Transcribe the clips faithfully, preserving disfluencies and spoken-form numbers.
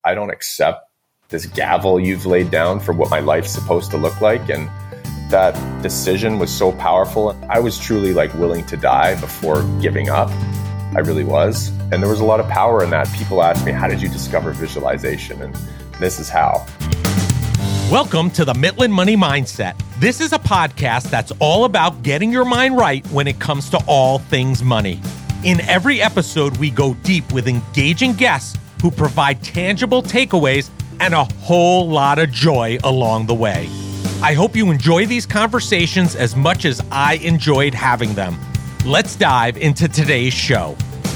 I don't accept this gavel you've laid down for what my life's supposed to look like. And that decision was so powerful. I was truly like willing to die before giving up. I really was. And there was a lot of power in that. People asked me, how did you discover visualization? And this is how. Welcome to the Mittlin Money Mindset. This is a podcast that's all about getting your mind right when it comes to all things money. In every episode, we go deep with engaging guests who provide tangible takeaways and a whole lot of joy along the way. I hope you enjoy these conversations as much as I enjoyed having them. Let's dive into today's show.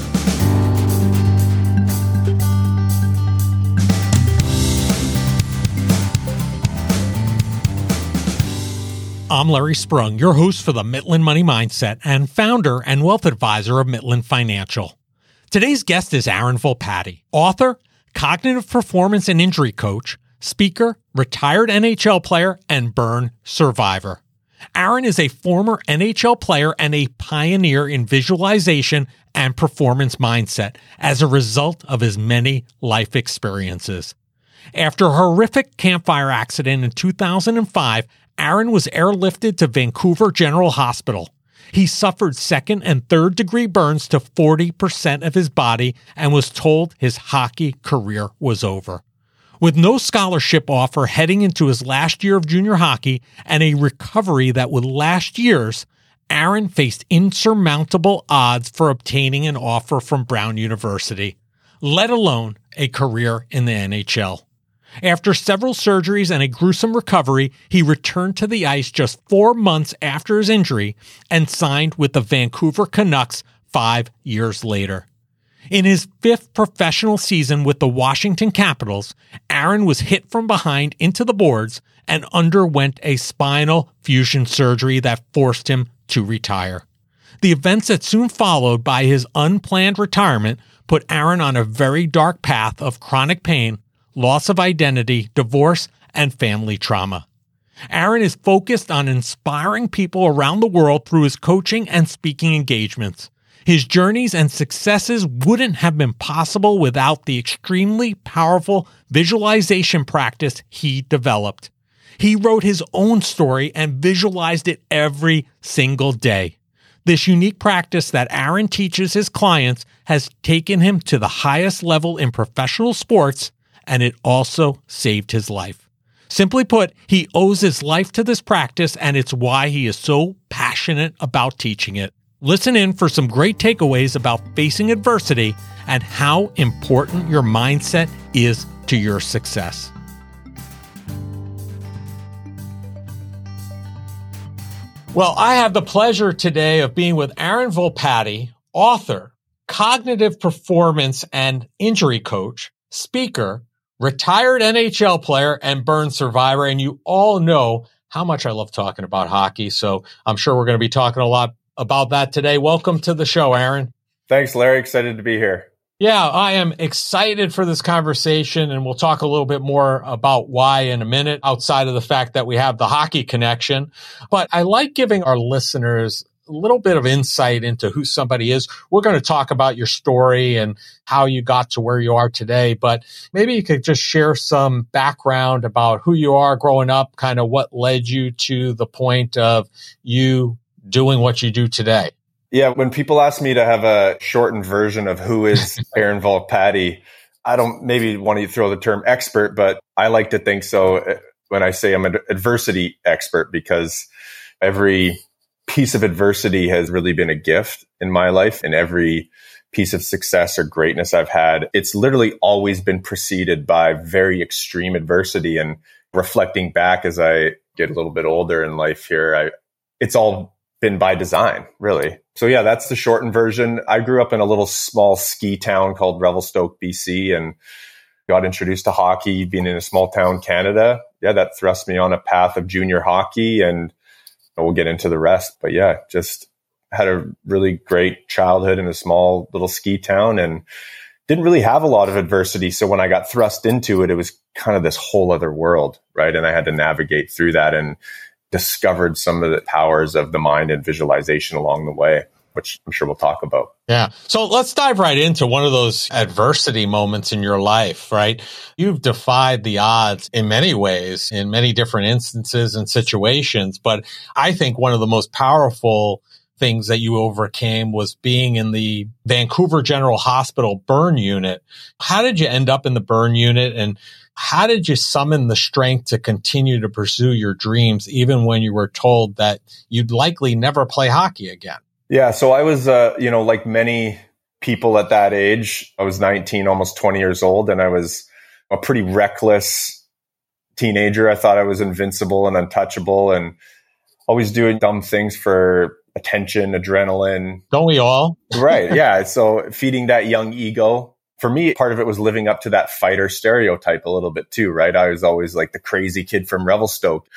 I'm Larry Sprung, your host for the Mittlin Money Mindset and founder and wealth advisor of Mittlin Financial. Today's guest is Aaron Volpatti, author, cognitive performance and injury coach, speaker, retired N H L player, and burn survivor. Aaron is a former N H L player and a pioneer in visualization and performance mindset as a result of his many life experiences. After a horrific campfire accident in two thousand five, Aaron was airlifted to Vancouver General Hospital. He suffered second and third degree burns to forty percent of his body and was told his hockey career was over. With no scholarship offer heading into his last year of junior hockey and a recovery that would last years, Aaron faced insurmountable odds for obtaining an offer from Brown University, let alone a career in the N H L. After several surgeries and a gruesome recovery, he returned to the ice just four months after his injury and signed with the Vancouver Canucks five years later. In his fifth professional season with the Washington Capitals, Aaron was hit from behind into the boards and underwent a spinal fusion surgery that forced him to retire. The events that soon followed by his unplanned retirement put Aaron on a very dark path of chronic pain, loss of identity, divorce, and family trauma. Aaron is focused on inspiring people around the world through his coaching and speaking engagements. His journeys and successes wouldn't have been possible without the extremely powerful visualization practice he developed. He wrote his own story and visualized it every single day. This unique practice that Aaron teaches his clients has taken him to the highest level in professional sports, and it also saved his life. Simply put, he owes his life to this practice, and it's why he is so passionate about teaching it. Listen in for some great takeaways about facing adversity and how important your mindset is to your success. Well, I have the pleasure today of being with Aaron Volpatti, author, cognitive performance and injury coach, speaker, retired N H L player, and burn survivor. And you all know how much I love talking about hockey. So I'm sure we're going to be talking a lot about that today. Welcome to the show, Aaron. Thanks, Larry. Excited to be here. Yeah, I am excited for this conversation, and we'll talk a little bit more about why in a minute, outside of the fact that we have the hockey connection. But I like giving our listeners a little bit of insight into who somebody is. We're going to talk about your story and how you got to where you are today, but maybe you could just share some background about who you are growing up, kind of what led you to the point of you doing what you do today. Yeah, when people ask me to have a shortened version of who is Aaron Volpatti, I don't maybe want to throw the term expert, but I like to think so when I say I'm an adversity expert, because every piece of adversity has really been a gift in my life, and every piece of success or greatness I've had, it's literally always been preceded by very extreme adversity. And reflecting back as I get a little bit older in life here, I, it's all been by design, really. So yeah, that's the shortened version. I grew up in a little small ski town called Revelstoke, B C, and got introduced to hockey being in a small town, Canada. Yeah, that thrust me on a path of junior hockey, and we'll get into the rest. But yeah, just had a really great childhood in a small little ski town and didn't really have a lot of adversity. So when I got thrust into it, it was kind of this whole other world, right? And I had to navigate through that and discovered some of the powers of the mind and visualization along the way. which I'm sure we'll talk about. Yeah. So let's dive right into one of those adversity moments in your life, right? You've defied the odds in many ways, in many different instances and situations. But I think one of the most powerful things that you overcame was being in the Vancouver General Hospital burn unit. How did you end up in the burn unit, and how did you summon the strength to continue to pursue your dreams, even when you were told that you'd likely never play hockey again? Yeah. So I was, uh, you know, like many people at that age, I was nineteen, almost twenty years old, and I was a pretty reckless teenager. I thought I was invincible and untouchable and always doing dumb things for attention, adrenaline. Don't we all? Right. Yeah. So feeding that young ego. For me, part of it was living up to that fighter stereotype a little bit too, right? I was always like the crazy kid from Revelstoke.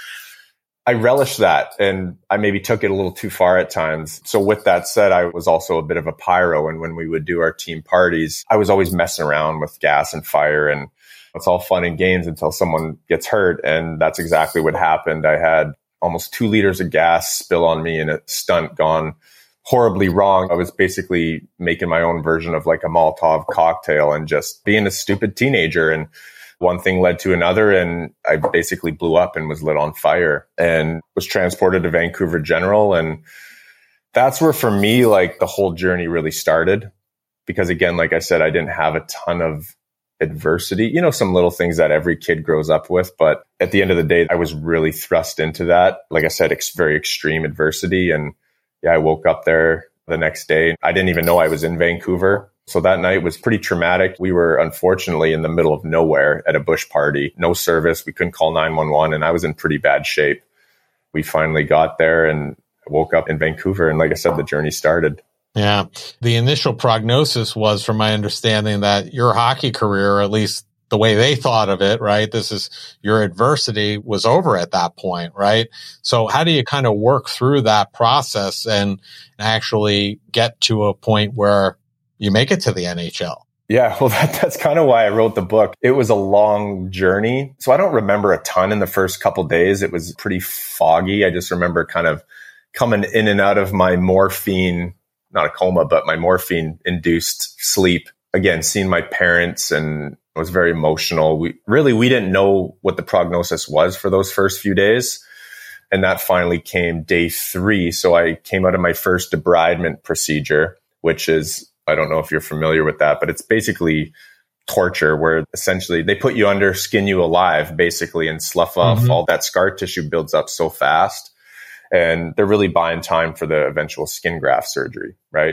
I relished that, and I maybe took it a little too far at times. So with that said, I was also a bit of a pyro. And when we would do our team parties, I was always messing around with gas and fire, and it's all fun and games until someone gets hurt. And that's exactly what happened. I had almost two liters of gas spill on me in a stunt gone horribly wrong. I was basically making my own version of like a Molotov cocktail and just being a stupid teenager. And one thing led to another, and I basically blew up and was lit on fire and was transported to Vancouver General. And that's where, for me, like the whole journey really started. Because again, like I said, I didn't have a ton of adversity, you know, some little things that every kid grows up with. But at the end of the day, I was really thrust into that. Like I said, ex- very extreme adversity. And yeah, I woke up there the next day. I didn't even know I was in Vancouver. So that night was pretty traumatic. We were unfortunately in the middle of nowhere at a bush party, no service. We couldn't call nine one one, and I was in pretty bad shape. We finally got there and woke up in Vancouver. And like I said, the journey started. Yeah. The initial prognosis was, from my understanding, that your hockey career, or at least the way they thought of it, right? This is your adversity was over at that point, right? So how do you kind of work through that process and actually get to a point where you make it to the N H L? Yeah, well, that, that's kind of why I wrote the book. It was a long journey. So I don't remember a ton in the first couple of days. It was pretty foggy. I just remember kind of coming in and out of my morphine, not a coma, but my morphine induced sleep. Again, seeing my parents, and it was very emotional. We really, we didn't know what the prognosis was for those first few days. And that finally came day three. So I came out of my first debridement procedure, which is, I don't know if you're familiar with that, but it's basically torture where essentially they put you under, skin you alive, basically, and slough off mm-hmm. all that scar tissue builds up so fast. And they're really buying time for the eventual skin graft surgery, right?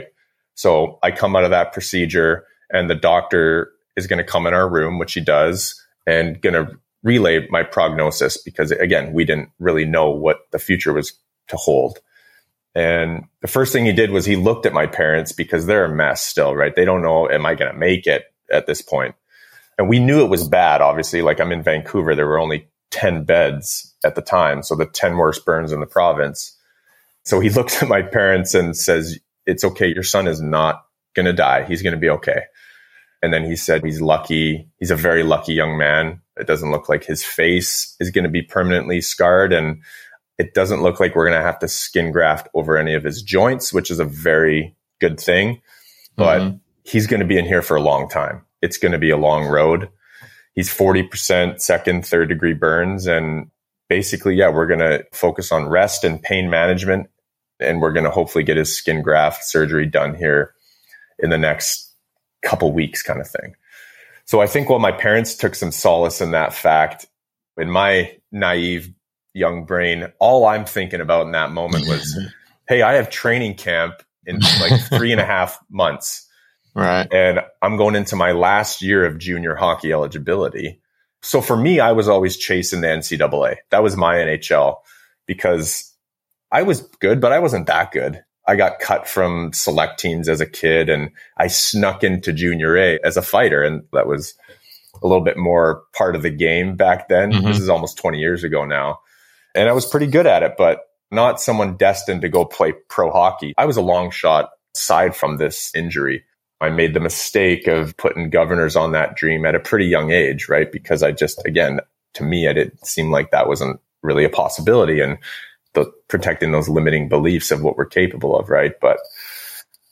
So I come out of that procedure, and the doctor is going to come in our room, which he does, and going to relay my prognosis because, again, we didn't really know what the future was to hold. And the first thing he did was he looked at my parents because they're a mess still, right? They don't know, am I going to make it at this point? And we knew it was bad, obviously. Like, I'm in Vancouver. There were only ten beds at the time. So the ten worst burns in the province. So he looks at my parents and says, it's okay. Your son is not going to die. He's going to be okay. And then he said, he's lucky. He's a very lucky young man. It doesn't look like his face is going to be permanently scarred. And it doesn't look like we're going to have to skin graft over any of his joints, which is a very good thing. But mm-hmm. he's going to be in here for a long time. It's going to be a long road. He's forty percent second, third degree burns. And basically, yeah, we're going to focus on rest and pain management. And we're going to hopefully get his skin graft surgery done here in the next couple weeks, kind of thing. So I think while my parents took some solace in that fact, in my naive young brain, all I'm thinking about in that moment was, hey, I have training camp in like three and a half months. Right. And I'm going into my last year of junior hockey eligibility. So for me, I was always chasing the N C double A. That was my N H L because I was good, but I wasn't that good. I got cut from select teams as a kid, and I snuck into junior A as a fighter. And that was a little bit more part of the game back then. Mm-hmm. This is almost twenty years ago now. And I was pretty good at it, but not someone destined to go play pro hockey. I was a long shot aside from this injury. I made the mistake of putting Governors on that dream at a pretty young age, right? Because I just, again, to me, it didn't seem like that wasn't really a possibility. And the, protecting those limiting beliefs of what we're capable of, right? But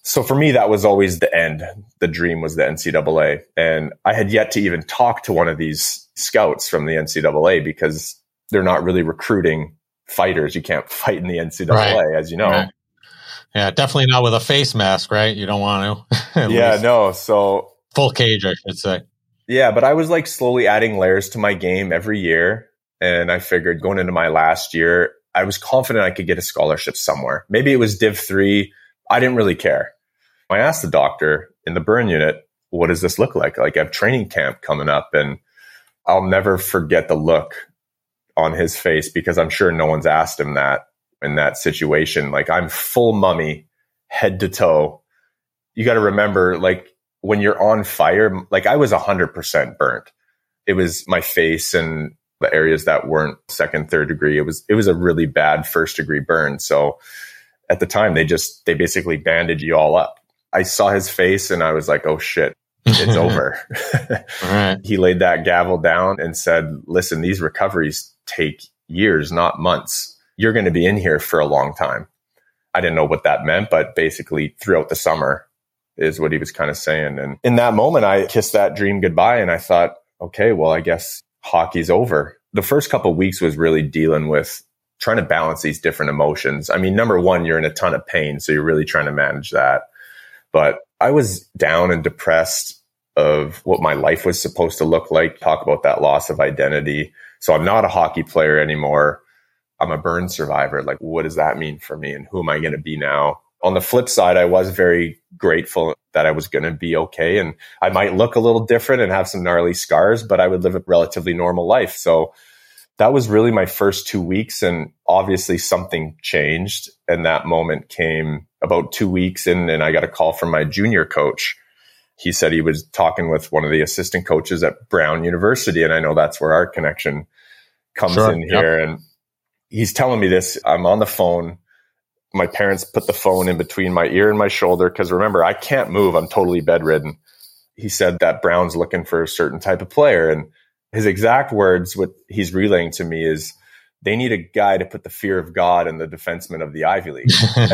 So for me, that was always the end. The dream was the N C double A. And I had yet to even talk to one of these scouts from the N C double A because they're not really recruiting fighters. You can't fight in the N C double A, right. as you know. Right. Yeah, definitely not with a face mask, right? You don't want to. yeah, least. no. So full cage, I should say. Yeah, but I was like slowly adding layers to my game every year. And I figured going into my last year, I was confident I could get a scholarship somewhere. Maybe it was Div three. I didn't really care. I asked the doctor in the burn unit, what does this look like? Like I have training camp coming up, and I'll never forget the look on his face because I'm sure no one's asked him that in that situation. Like I'm full mummy, head to toe. You got to remember, like when you're on fire, like I was one hundred percent burnt. It was my face and the areas that weren't second, third degree. It was, it was a really bad first degree burn. So at the time, they just, they basically bandage you all up. I saw his face and I was like, oh shit, it's over. Right. He laid that gavel down and said, listen, these recoveries take years, not months. You're going to be in here for a long time. I didn't know what that meant, but basically throughout the summer is what he was kind of saying. And in that moment, I kissed that dream goodbye and I thought, okay, well, I guess hockey's over. The first couple of weeks was really dealing with trying to balance these different emotions. I mean, number one, you're in a ton of pain, so you're really trying to manage that. But I was down and depressed of what my life was supposed to look like. Talk about that loss of identity. So I'm not a hockey player anymore. I'm a burn survivor. Like, what does that mean for me? And who am I going to be now? On the flip side, I was very grateful that I was going to be okay. And I might look a little different and have some gnarly scars, but I would live a relatively normal life. So that was really my first two weeks. And obviously something changed. And that moment came about two weeks in, and I got a call from my junior coach. He said he was talking with one of the assistant coaches at Brown University. And I know that's where our connection comes sure, in here. Yep. And he's telling me this. I'm on the phone. My parents put the phone in between my ear and my shoulder. Cause remember, I can't move. I'm totally bedridden. He said that Brown's looking for a certain type of player. And his exact words, what he's relaying to me is, they need a guy to put the fear of God in the defenseman of the Ivy League.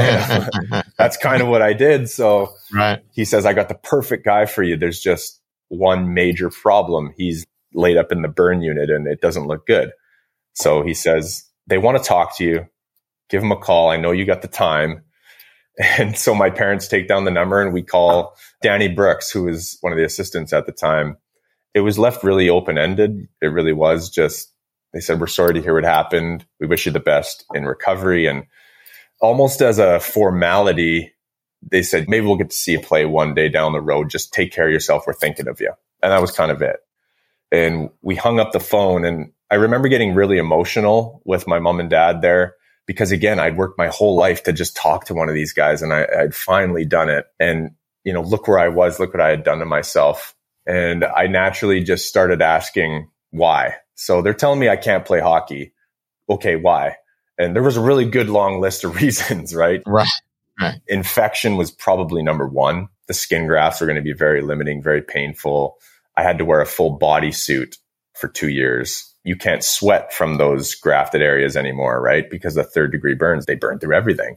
That's kind of what I did. So right. He says, I got the perfect guy for you. There's just one major problem. He's laid up in the burn unit and it doesn't look good. So he says, they want to talk to you. Give him a call. I know you got the time. And so my parents take down the number and we call Danny Brooks, who was one of the assistants at the time. It was left really open-ended. It really was just, they said, we're sorry to hear what happened. We wish you the best in recovery. And almost as a formality, they said, maybe we'll get to see you play one day down the road. Just take care of yourself. We're thinking of you. And that was kind of it. And we hung up the phone. And I remember getting really emotional with my mom and dad there because, again, I'd worked my whole life to just talk to one of these guys. And I, I'd finally done it. And, you know, look where I was. Look what I had done to myself. And I naturally just started asking why. So they're telling me I can't play hockey. Okay, why? And there was a really good long list of reasons, right? Right. Right. Infection was probably number one. The skin grafts were going to be very limiting, very painful. I had to wear a full body suit for two years. You can't sweat from those grafted areas anymore, right? Because the third degree burns, they burn through everything.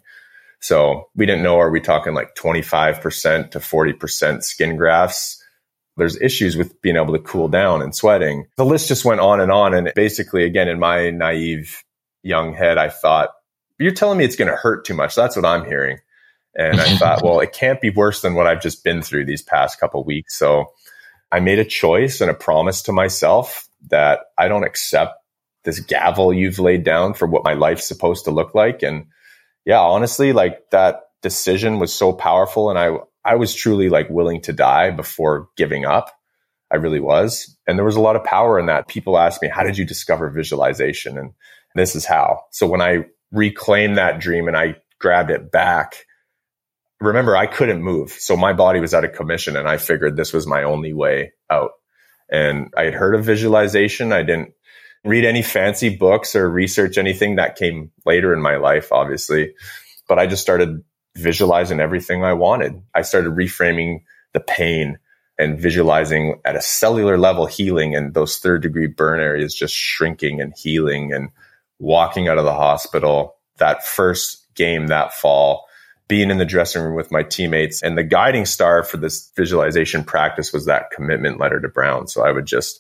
So we didn't know, are we talking like twenty-five percent to forty percent skin grafts? There's issues with being able to cool down and sweating. The list just went on and on. And basically, again, in my naive young head, I thought, you're telling me it's going to hurt too much. That's what I'm hearing. And I thought, well, it can't be worse than what I've just been through these past couple of weeks. So I made a choice and a promise to myself that I don't accept this gavel you've laid down for what my life's supposed to look like. And yeah, honestly, like that decision was so powerful. And I, I was truly like willing to die before giving up. I really was. And there was a lot of power in that. People ask me, how did you discover visualization? And this is how. So when I reclaimed that dream and I grabbed it back, remember, I couldn't move. So my body was out of commission and I figured this was my only way out. And I had heard of visualization. I didn't read any fancy books or research anything. That came later in my life, obviously. But I just started visualizing everything I wanted. I started reframing the pain and visualizing at a cellular level healing and those third degree burn areas just shrinking and healing and walking out of the hospital. That first game that fall, being in the dressing room with my teammates. And the guiding star for this visualization practice was that commitment letter to Brown. So I would just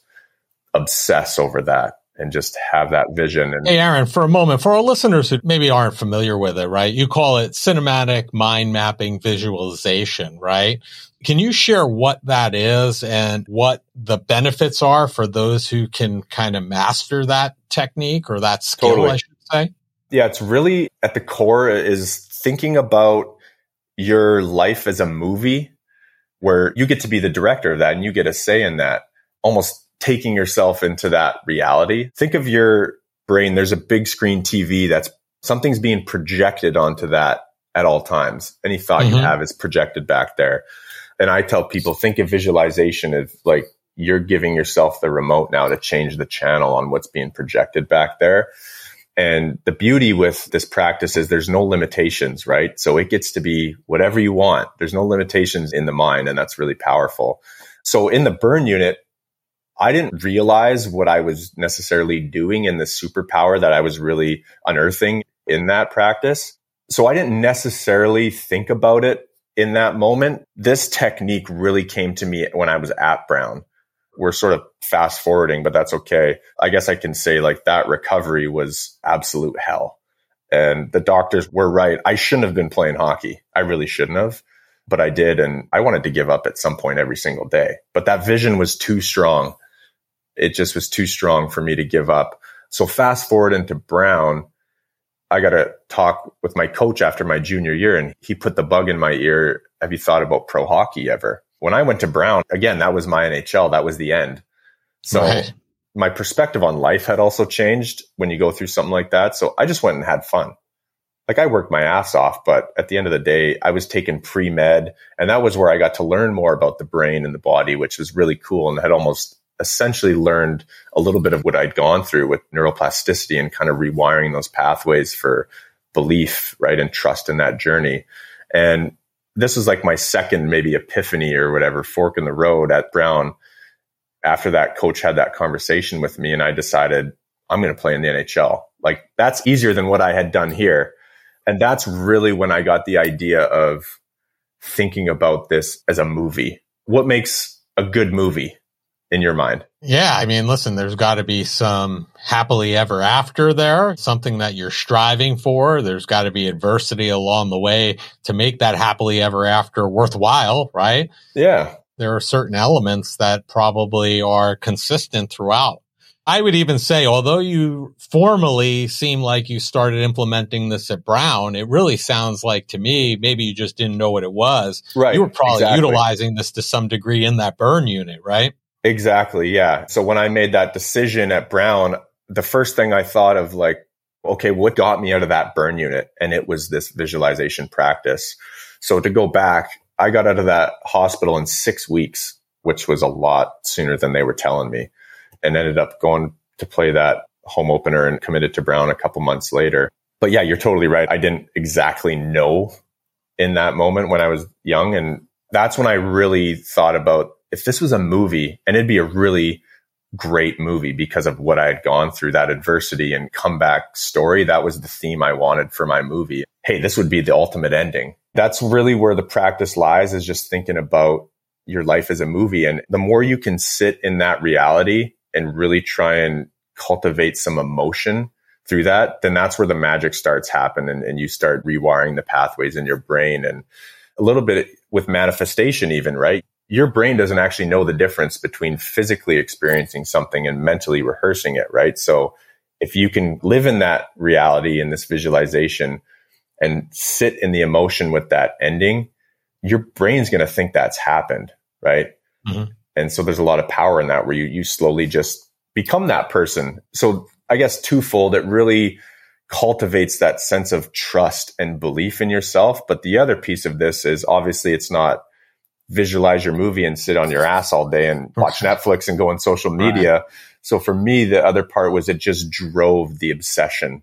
obsess over that and just have that vision. And hey, Aaron, for a moment, for our listeners who maybe aren't familiar with it, right? You call it cinematic mind mapping visualization, right? Can you share what that is and what the benefits are for those who can kind of master that technique or that skill, totally. I should say? Yeah, it's really at the core is thinking about your life as a movie where you get to be the director of that and you get a say in that, almost taking yourself into that reality. Think of your brain. There's a big screen T V that's something's being projected onto that at all times. Any thought mm-hmm. you have is projected back there. And I tell people, think of visualization as like you're giving yourself the remote now to change the channel on what's being projected back there. And the beauty with this practice is there's no limitations, right? So it gets to be whatever you want. There's no limitations in the mind, and that's really powerful. So in the burn unit, I didn't realize what I was necessarily doing in the superpower that I was really unearthing in that practice. So I didn't necessarily think about it in that moment. This technique really came to me when I was at Brown. We're sort of fast forwarding, but that's okay. I guess I can say like that recovery was absolute hell. And the doctors were right. I shouldn't have been playing hockey. I really shouldn't have, but I did. And I wanted to give up at some point every single day. But that vision was too strong. It just was too strong for me to give up. So fast forward into Brown, I got to talk with my coach after my junior year, and he put the bug in my ear. Have you thought about pro hockey ever? When I went to Brown, again, that was my N H L. That was the end. So right. My perspective on life had also changed when you go through something like that. So I just went and had fun. Like I worked my ass off, but at the end of the day, I was taking pre-med, and that was where I got to learn more about the brain and the body, which was really cool, and had almost essentially learned a little bit of what I'd gone through with neuroplasticity and kind of rewiring those pathways for belief, right? And trust in that journey. And this was like my second maybe epiphany or whatever, fork in the road at Brown. After that, coach had that conversation with me, and I decided I'm going to play in the N H L. Like that's easier than what I had done here. And that's really when I got the idea of thinking about this as a movie. What makes a good movie in your mind? Yeah. I mean, listen, there's got to be some happily ever after there, something that you're striving for. There's got to be adversity along the way to make that happily ever after worthwhile, right? Yeah. There are certain elements that probably are consistent throughout. I would even say, although you formally seem like you started implementing this at Brown, it really sounds like to me, maybe you just didn't know what it was. Right. You were probably exactly. utilizing this to some degree in that burn unit, right? Exactly. Yeah. So when I made that decision at Brown, the first thing I thought of like, okay, what got me out of that burn unit? And it was this visualization practice. So to go back, I got out of that hospital in six weeks, which was a lot sooner than they were telling me, and ended up going to play that home opener and committed to Brown a couple months later. But yeah, you're totally right. I didn't exactly know in that moment when I was young. And that's when I really thought about if this was a movie, and it'd be a really great movie because of what I had gone through, that adversity and comeback story. That was the theme I wanted for my movie. Hey, this would be the ultimate ending. That's really where the practice lies, is just thinking about your life as a movie. And the more you can sit in that reality and really try and cultivate some emotion through that, then that's where the magic starts happening, and, and you start rewiring the pathways in your brain. And a little bit with manifestation even, right? Your brain doesn't actually know the difference between physically experiencing something and mentally rehearsing it, right? So if you can live in that reality, in this visualization, and sit in the emotion with that ending, your brain's going to think that's happened, right? Mm-hmm. And so there's a lot of power in that, where you, you slowly just become that person. So I guess twofold, it really cultivates that sense of trust and belief in yourself. But the other piece of this is obviously it's not visualize your movie and sit on your ass all day and watch Netflix and go on social media. Right. So for me, the other part was it just drove the obsession,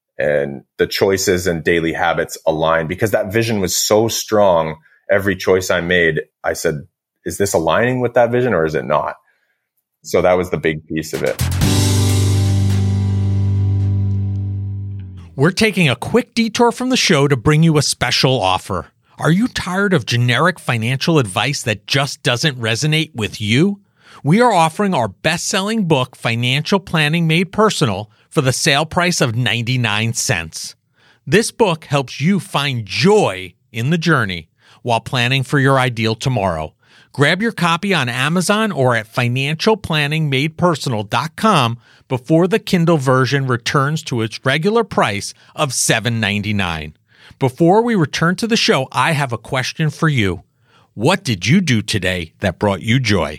and the choices and daily habits aligned, because that vision was so strong. Every choice I made, I said, is this aligning with that vision or is it not? So that was the big piece of it. We're taking a quick detour from the show to bring you a special offer. Are you tired of generic financial advice that just doesn't resonate with you? We are offering our best-selling book, Financial Planning Made Personal, for the sale price of ninety-nine cents. This book helps you find joy in the journey while planning for your ideal tomorrow. Grab your copy on Amazon or at financial planning made personal dot com before the Kindle version returns to its regular price of seven ninety-nine. Before we return to the show, I have a question for you. What did you do today that brought you joy?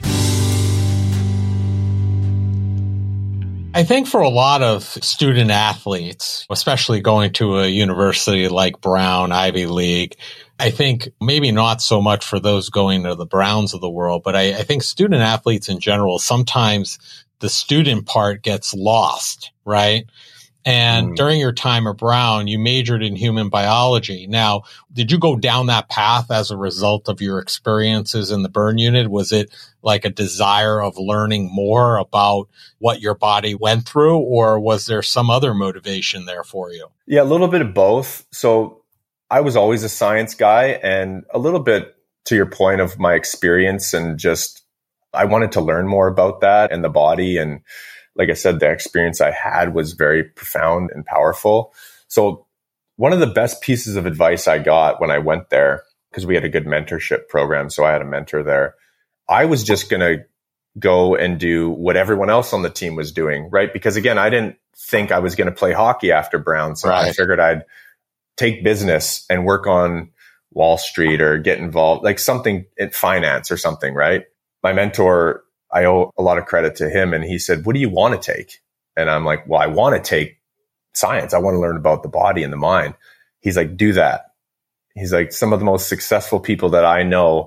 I think for a lot of student athletes, especially going to a university like Brown, Ivy League, I think maybe not so much for those going to the Browns of the world, but I, I think student athletes in general, sometimes the student part gets lost, right? And mm. during your time at Brown, you majored in human biology. Now, did you go down that path as a result of your experiences in the burn unit? Was it like a desire of learning more about what your body went through, or was there some other motivation there for you? Yeah, a little bit of both. So I was always a science guy, and a little bit to your point of my experience, and just I wanted to learn more about that and the body. And like I said, the experience I had was very profound and powerful. So one of the best pieces of advice I got when I went there, because we had a good mentorship program, so I had a mentor there, I was just going to go and do what everyone else on the team was doing, right? Because again, I didn't think I was going to play hockey after Brown. So right. I figured I'd take business and work on Wall Street or get involved, like something in finance or something, right? My mentor, I owe a lot of credit to him. And he said, what do you want to take? And I'm like, well, I want to take science. I want to learn about the body and the mind. He's like, do that. He's like, some of the most successful people that I know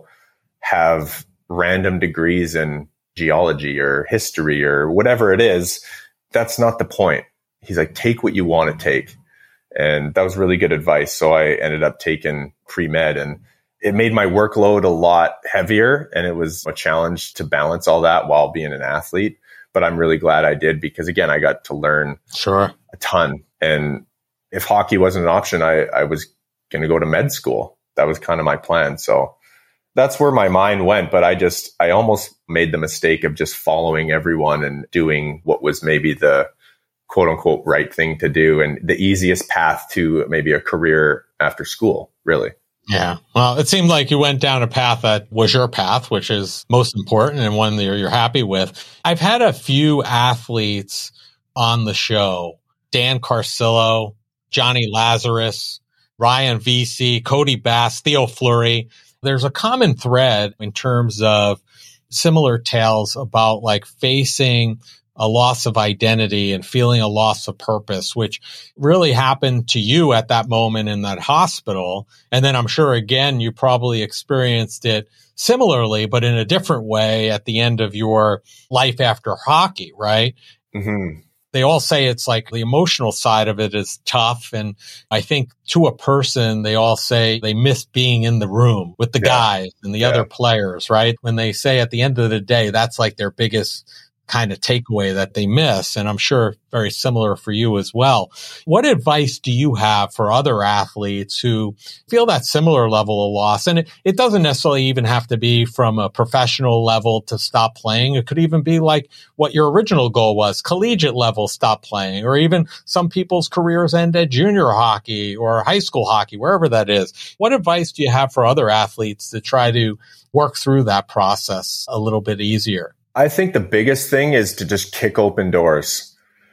have random degrees in geology or history or whatever it is. That's not the point. He's like, take what you want to take. And that was really good advice. So I ended up taking pre-med, and it made my workload a lot heavier, and it was a challenge to balance all that while being an athlete. But I'm really glad I did, because again, I got to learn sure. a ton. And if hockey wasn't an option, I, I was going to go to med school. That was kind of my plan. So that's where my mind went. But I just, I almost made the mistake of just following everyone and doing what was maybe the quote unquote right thing to do, and the easiest path to maybe a career after school, really. Yeah. Well, it seemed like you went down a path that was your path, which is most important and one that you're, you're happy with. I've had a few athletes on the show, Dan Carcillo, Johnny Lazarus, Ryan Vesey, Cody Bass, Theo Fleury. There's a common thread in terms of similar tales about like facing a loss of identity and feeling a loss of purpose, which really happened to you at that moment in that hospital. And then I'm sure, again, you probably experienced it similarly, but in a different way at the end of your life after hockey, right? Mm-hmm. They all say it's like the emotional side of it is tough. And I think to a person, they all say they miss being in the room with the yeah. guys and the yeah. other players, right? When they say at the end of the day, that's like their biggest kind of takeaway that they miss. And I'm sure very similar for you as well. What advice do you have for other athletes who feel that similar level of loss? And it, it doesn't necessarily even have to be from a professional level to stop playing. It could even be like what your original goal was, collegiate level, stop playing, or even some people's careers end at junior hockey or high school hockey, wherever that is. What advice do you have for other athletes to try to work through that process a little bit easier? I think the biggest thing is to just kick open doors.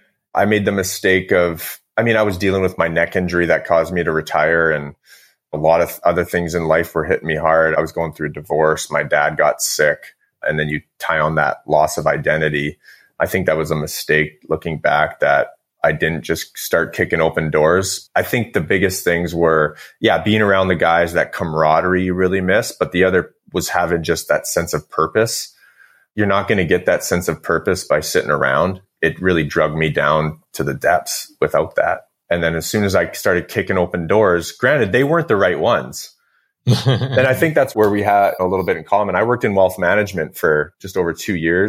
I made the mistake of, I mean, I was dealing with my neck injury that caused me to retire, and a lot of other things in life were hitting me hard. I was going through a divorce. My dad got sick, and then you tie on that loss of identity. I think that was a mistake looking back, that I didn't just start kicking open doors. I think the biggest things were, yeah, being around the guys, that camaraderie you really miss, but the other was having just that sense of purpose. You're not going to get that sense of purpose by sitting around. It really drug me down to the depths without that. And then as soon as I started kicking open doors, granted, they weren't the right ones. And I think that's where we had a little bit in common. I worked in wealth management for just over two years.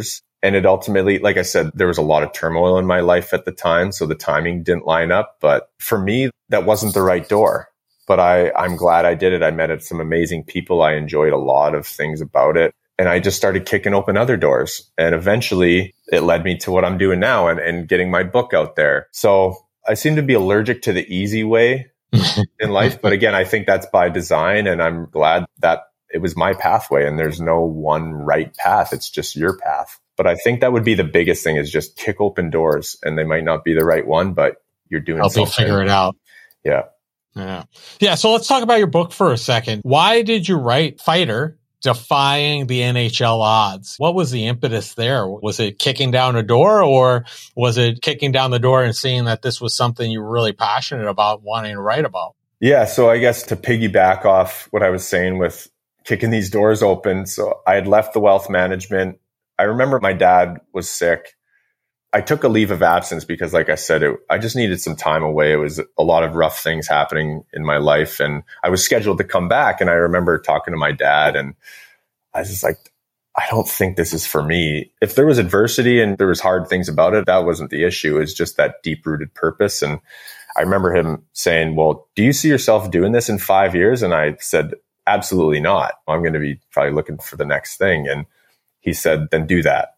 And it ultimately, like I said, there was a lot of turmoil in my life at the time. So the timing didn't line up. But for me, that wasn't the right door. But I, I'm glad I did it. I met some amazing people. I enjoyed a lot of things about it. And I just started kicking open other doors. And eventually it led me to what I'm doing now and, and getting my book out there. So I seem to be allergic to the easy way in life. But again, I think that's by design. And I'm glad that it was my pathway and there's no one right path. It's just your path. But I think that would be the biggest thing is just kick open doors, and they might not be the right one, but you're doing Help something. you figure it out. Yeah. Yeah. Yeah. So let's talk about your book for a second. Why did you write Fighter, Defying the N H L Odds? What was the impetus there? Was it kicking down a door, or was it kicking down the door and seeing that this was something you were really passionate about, wanting to write about? Yeah. So I guess to piggyback off what I was saying with kicking these doors open. So I had left the wealth management. I remember my dad was sick. I took a leave of absence because, like I said, it, I just needed some time away. It was a lot of rough things happening in my life, and I was scheduled to come back. And I remember talking to my dad, and I was just like, I don't think this is for me. If there was adversity and there was hard things about it, that wasn't the issue. It was just that deep-rooted purpose. And I remember him saying, well, do you see yourself doing this in five years? And I said, absolutely not. I'm going to be probably looking for the next thing. And he said, then do that.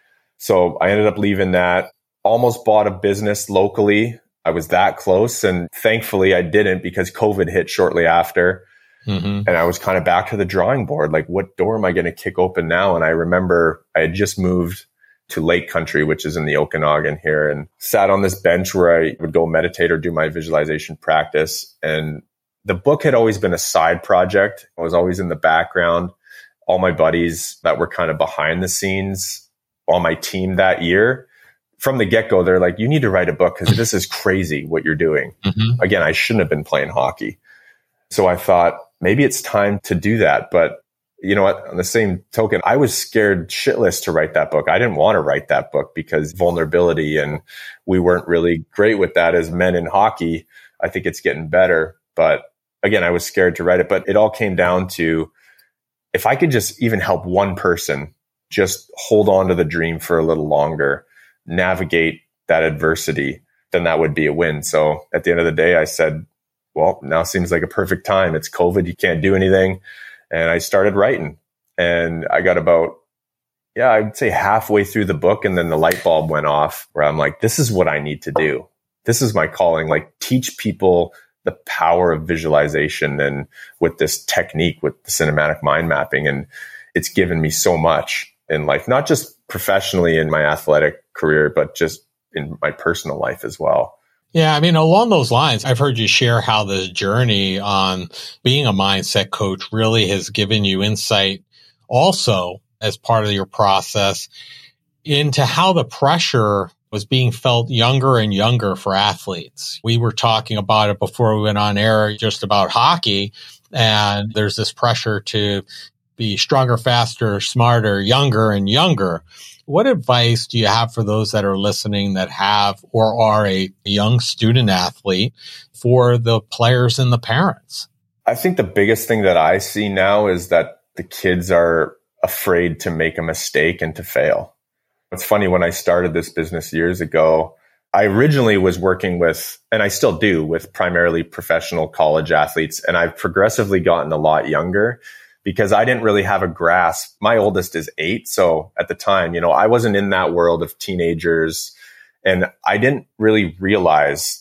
So I ended up leaving that, almost bought a business locally. I was that close. And thankfully I didn't, because COVID hit shortly after. Mm-hmm. And I was kind of back to the drawing board. Like, what door am I going to kick open now? And I remember I had just moved to Lake Country, which is in the Okanagan here, and sat on this bench where I would go meditate or do my visualization practice. And the book had always been a side project. I was always in the background. All my buddies that were kind of behind the scenes on my team that year, from the get-go, they're like, you need to write a book because this is crazy what you're doing. Mm-hmm. Again, I shouldn't have been playing hockey. So I thought maybe it's time to do that. But you know what? On the same token, I was scared shitless to write that book. I didn't want to write that book because vulnerability, and we weren't really great with that as men in hockey. I think it's getting better. But again, I was scared to write it. But it all came down to, if I could just even help one person just hold on to the dream for a little longer, navigate that adversity, then that would be a win. So at the end of the day, I said, well, now seems like a perfect time. It's COVID. You can't do anything. And I started writing, and I got about, yeah, I'd say halfway through the book. And then the light bulb went off where I'm like, this is what I need to do. This is my calling. Like, teach people the power of visualization, and with this technique, with the cinematic mind mapping. And it's given me so much in life, not just professionally in my athletic career, but just in my personal life as well. Yeah, I mean, along those lines, I've heard you share how the journey on being a mindset coach really has given you insight also as part of your process into how the pressure was being felt younger and younger for athletes. We were talking about it before we went on air, just about hockey, and there's this pressure to be stronger, faster, smarter, younger and younger. What advice do you have for those that are listening that have or are a young student athlete for the players and the parents? I think the biggest thing that I see now is that the kids are afraid to make a mistake and to fail. It's funny, when I started this business years ago, I originally was working with, and I still do, with primarily professional college athletes. And I've progressively gotten a lot younger because I didn't really have a grasp. My oldest is eight. So at the time, you know, I wasn't in that world of teenagers, and I didn't really realize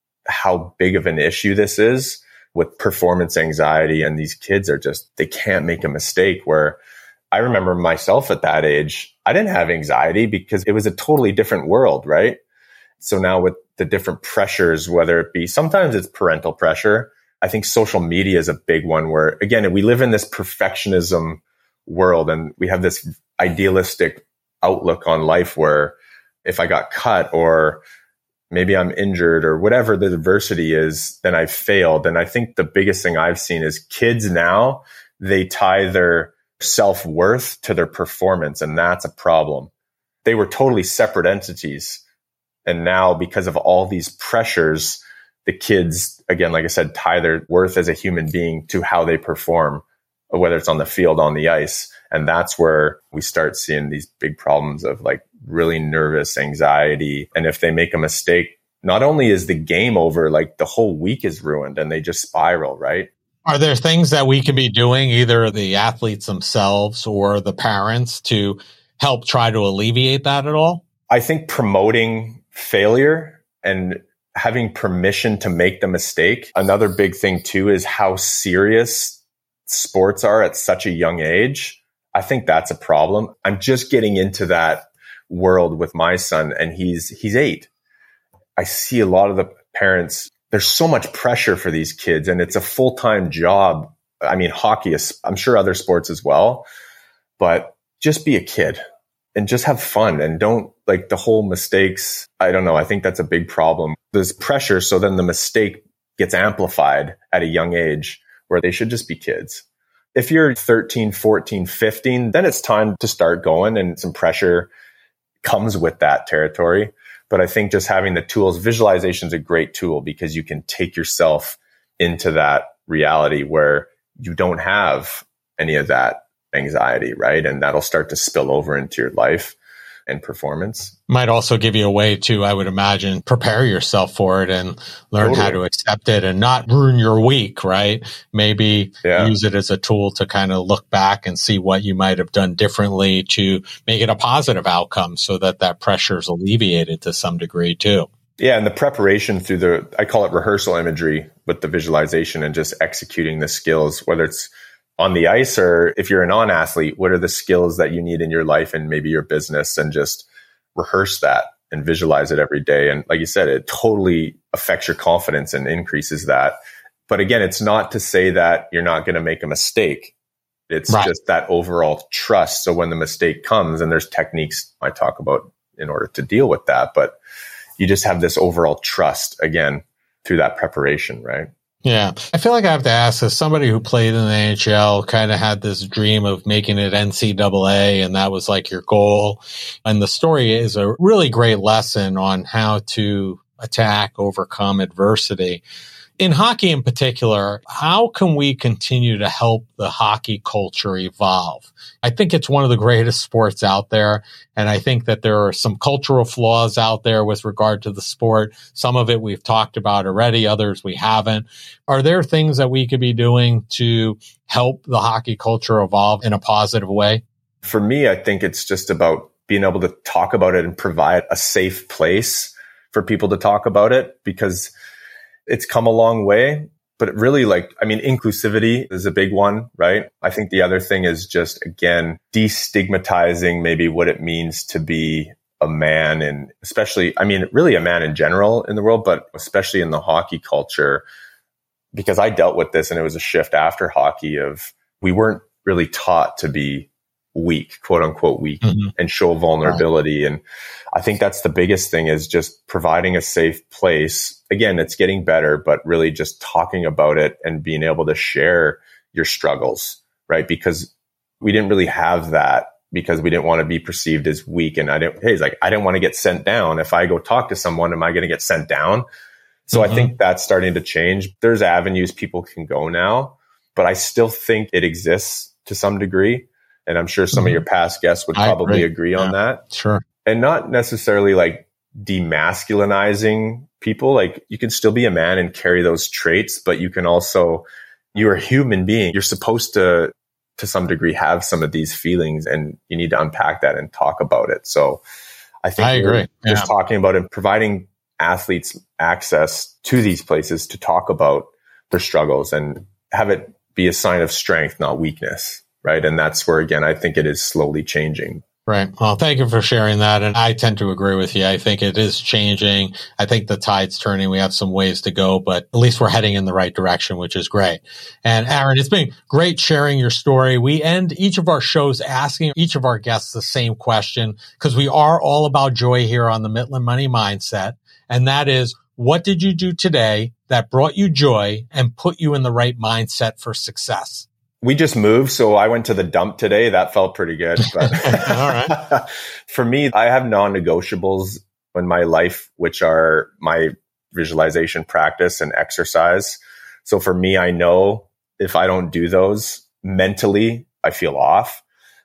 how big of an issue this is with performance anxiety. And these kids are just, they can't make a mistake. Where I remember myself at that age, I didn't have anxiety because it was a totally different world, right? So now with the different pressures, whether it be, sometimes it's parental pressure. I think social media is a big one where, again, we live in this perfectionism world, and we have this idealistic outlook on life where if I got cut, or maybe I'm injured, or whatever the adversity is, then I've failed. And I think the biggest thing I've seen is kids now, they tie their self-worth to their performance, and that's a problem. They were totally separate entities. And now, because of all these pressures, the kids, again, like I said, tie their worth as a human being to how they perform, whether it's on the field, on the ice. And that's where we start seeing these big problems of like really nervous anxiety. And if they make a mistake, not only is the game over, like the whole week is ruined and they just spiral, right? Are there things that we can be doing, either the athletes themselves or the parents, to help try to alleviate that at all? I think promoting failure and having permission to make the mistake. Another big thing too is how serious sports are at such a young age. I think that's a problem. I'm just getting into that world with my son, and he's he's eight. I see a lot of the parents, there's so much pressure for these kids, and it's a full-time job. I mean, hockey is, I'm sure other sports as well, but just be a kid and just have fun, and don't like the whole mistakes. I don't know. I think that's a big problem. There's pressure. So then the mistake gets amplified at a young age, where they should just be kids. If you're thirteen, fourteen, fifteen, then it's time to start going, and some pressure comes with that territory. But I think just having the tools, visualization is a great tool, because you can take yourself into that reality where you don't have any of that anxiety, right? And that'll start to spill over into your life and performance. Might also give you a way to, I would imagine, prepare yourself for it and learn totally. How to accept it and not ruin your week, right? Maybe yeah. use it as a tool to kind of look back and see what you might have done differently to make it a positive outcome, so that that pressure is alleviated to some degree too. Yeah. And the preparation through the, I call it rehearsal imagery with the visualization, and just executing the skills, whether it's on the ice, or if you're a non-athlete, what are the skills that you need in your life and maybe your business, and just rehearse that and visualize it every day. And like you said, it totally affects your confidence and increases that. But again, it's not to say that you're not going to make a mistake. It's right. just that overall trust. So when the mistake comes, and there's techniques I talk about in order to deal with that, but you just have this overall trust again through that preparation, right? Yeah. I feel like I have to ask, as somebody who played in the N H L, kind of had this dream of making it N C double A, and that was like your goal. And the story is a really great lesson on how to attack, overcome adversity. In hockey in particular, how can we continue to help the hockey culture evolve? I think it's one of the greatest sports out there. And I think that there are some cultural flaws out there with regard to the sport. Some of it we've talked about already, others we haven't. Are there things that we could be doing to help the hockey culture evolve in a positive way? For me, I think it's just about being able to talk about it and provide a safe place for people to talk about it, because it's come a long way. But really, like, I mean, inclusivity is a big one, right? I think the other thing is just, again, destigmatizing maybe what it means to be a man, and especially, I mean, really a man in general in the world, but especially in the hockey culture, because I dealt with this, and it was a shift after hockey of, we weren't really taught to be weak, quote unquote weak, mm-hmm. and show vulnerability. Right. And I think that's the biggest thing, is just providing a safe place. Again, it's getting better, but really just talking about it and being able to share your struggles, right? Because we didn't really have that, because we didn't want to be perceived as weak. And I didn't, hey, it's like, I didn't want to get sent down. If I go talk to someone, am I going to get sent down? So mm-hmm. I think that's starting to change. There's avenues people can go now, but I still think it exists to some degree. And I'm sure some mm-hmm. of your past guests would probably agree, agree on yeah, that. Sure. And not necessarily like demasculinizing people. Like, you can still be a man and carry those traits, but you can also, you're a human being. You're supposed to, to some degree, have some of these feelings, and you need to unpack that and talk about it. So I think I agree. Yeah. Just talking about it, providing athletes access to these places to talk about their struggles, and have it be a sign of strength, not weakness. Right. And that's where, again, I think it is slowly changing. Right. Well, thank you for sharing that. And I tend to agree with you. I think it is changing. I think the tide's turning. We have some ways to go, but at least we're heading in the right direction, which is great. And Aaron, it's been great sharing your story. We end each of our shows asking each of our guests the same question, because we are all about joy here on the Mittlin Money Mindset. And that is, what did you do today that brought you joy and put you in the right mindset for success? We just moved, so I went to the dump today. That felt pretty good. But all right. For me, I have non-negotiables in my life, which are my visualization practice and exercise. So for me, I know if I don't do those mentally, I feel off.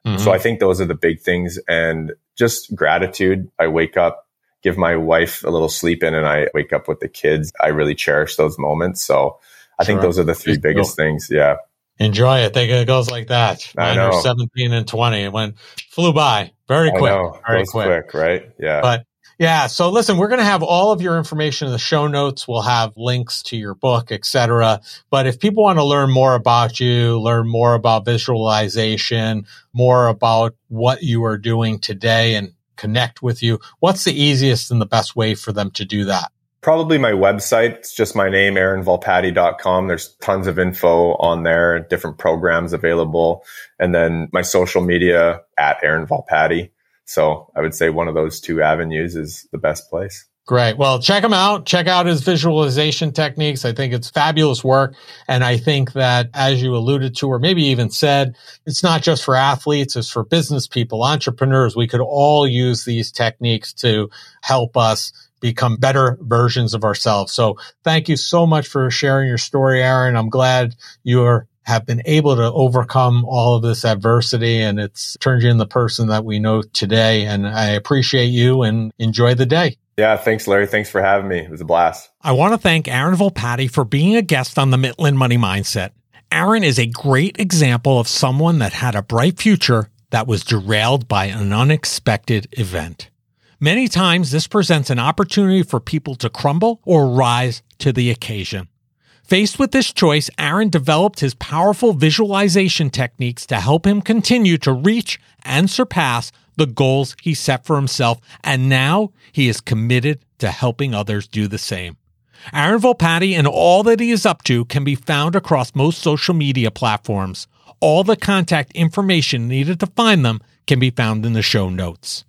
Mm-hmm. So I think those are the big things, and just gratitude. I wake up, give my wife a little sleep in, and I wake up with the kids. I really cherish those moments. So I sure. think those are the three biggest cool. things. Yeah. Enjoy it. Think it goes like that. Mine are seventeen and twenty. It went, flew by very quick. I know. Very quick. quick, right? Yeah. But yeah. So listen, we're going to have all of your information in the show notes. We'll have links to your book, et cetera. But if people want to learn more about you, learn more about visualization, more about what you are doing today and connect with you, what's the easiest and the best way for them to do that? Probably my website. It's just my name, aaron volpatti dot com. There's tons of info on there, different programs available. And then my social media at Aaron Volpatti. So I would say one of those two avenues is the best place. Great. Well, check him out. Check out his visualization techniques. I think it's fabulous work. And I think that, as you alluded to, or maybe even said, it's not just for athletes, it's for business people, entrepreneurs. We could all use these techniques to help us become better versions of ourselves. So thank you so much for sharing your story, Aaron. I'm glad you are, have been able to overcome all of this adversity, and it's turned you into the person that we know today. And I appreciate you, and enjoy the day. Yeah, thanks, Larry. Thanks for having me. It was a blast. I want to thank Aaron Volpatti for being a guest on the Mitlin Money Mindset. Aaron is a great example of someone that had a bright future that was derailed by an unexpected event. Many times, this presents an opportunity for people to crumble or rise to the occasion. Faced with this choice, Aaron developed his powerful visualization techniques to help him continue to reach and surpass the goals he set for himself, and now he is committed to helping others do the same. Aaron Volpatti and all that he is up to can be found across most social media platforms. All the contact information needed to find them can be found in the show notes.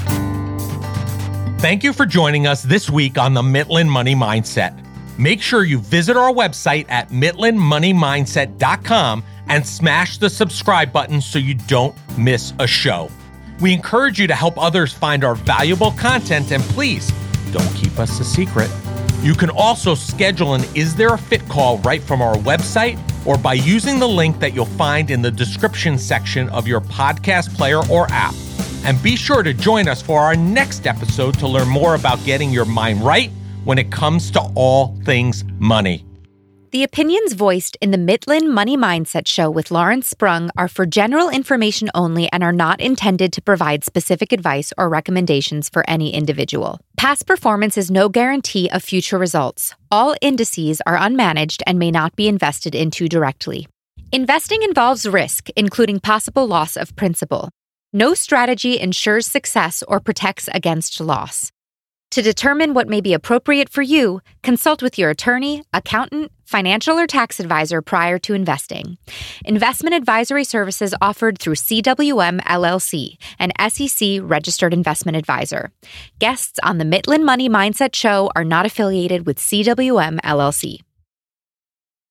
Thank you for joining us this week on the Mitlin Money Mindset. Make sure you visit our website at mitlin money mindset dot com and smash the subscribe button so you don't miss a show. We encourage you to help others find our valuable content, and please don't keep us a secret. You can also schedule an Is There a Fit call right from our website or by using the link that you'll find in the description section of your podcast player or app. And be sure to join us for our next episode to learn more about getting your mind right when it comes to all things money. The opinions voiced in the Mitlin Money Mindset Show with Lawrence Sprung are for general information only and are not intended to provide specific advice or recommendations for any individual. Past performance is no guarantee of future results. All indices are unmanaged and may not be invested into directly. Investing involves risk, including possible loss of principal. No strategy ensures success or protects against loss. To determine what may be appropriate for you, consult with your attorney, accountant, financial or tax advisor prior to investing. Investment advisory services offered through C W M L L C, an S E C-registered investment advisor. Guests on the Mitlin Money Mindset Show are not affiliated with C W M L L C.